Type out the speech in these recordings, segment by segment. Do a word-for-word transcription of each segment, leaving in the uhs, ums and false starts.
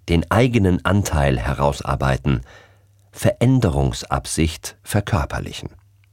den eigenen Anteil herausarbeiten, Veränderungsabsicht verkörperlichen.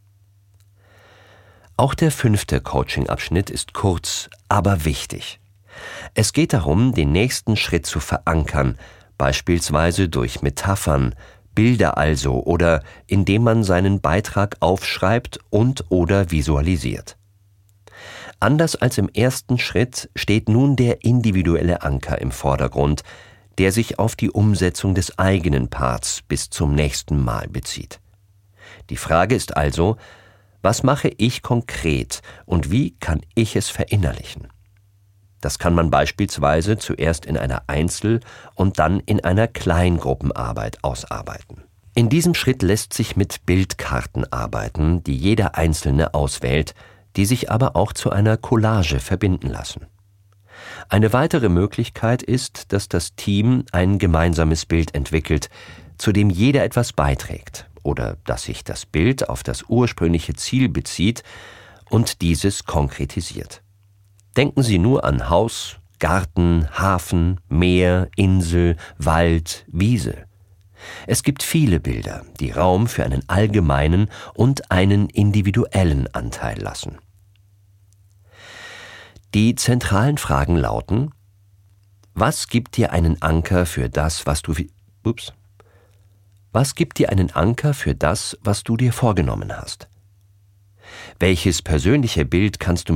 Auch der fünfte Coaching-Abschnitt ist kurz, aber wichtig. Es geht darum, den nächsten Schritt zu verankern, beispielsweise durch Metaphern, Bilder also oder indem man seinen Beitrag aufschreibt und oder visualisiert. Anders als im ersten Schritt steht nun der individuelle Anker im Vordergrund, der sich auf die Umsetzung des eigenen Parts bis zum nächsten Mal bezieht. Die Frage ist also, was mache ich konkret und wie kann ich es verinnerlichen? Das kann man beispielsweise zuerst in einer Einzel- und dann in einer Kleingruppenarbeit ausarbeiten. In diesem Schritt lässt sich mit Bildkarten arbeiten, die jeder Einzelne auswählt, die sich aber auch zu einer Collage verbinden lassen. Eine weitere Möglichkeit ist, dass das Team ein gemeinsames Bild entwickelt, zu dem jeder etwas beiträgt, oder dass sich das Bild auf das ursprüngliche Ziel bezieht und dieses konkretisiert. Denken Sie nur an Haus, Garten, Hafen, Meer, Insel, Wald, Wiese. Es gibt viele Bilder, die Raum für einen allgemeinen und einen individuellen Anteil lassen. Die zentralen Fragen lauten: Was gibt dir einen Anker für das, was du ups, was gibt dir einen Anker für das, was du dir vorgenommen hast? Welches persönliche Bild kannst du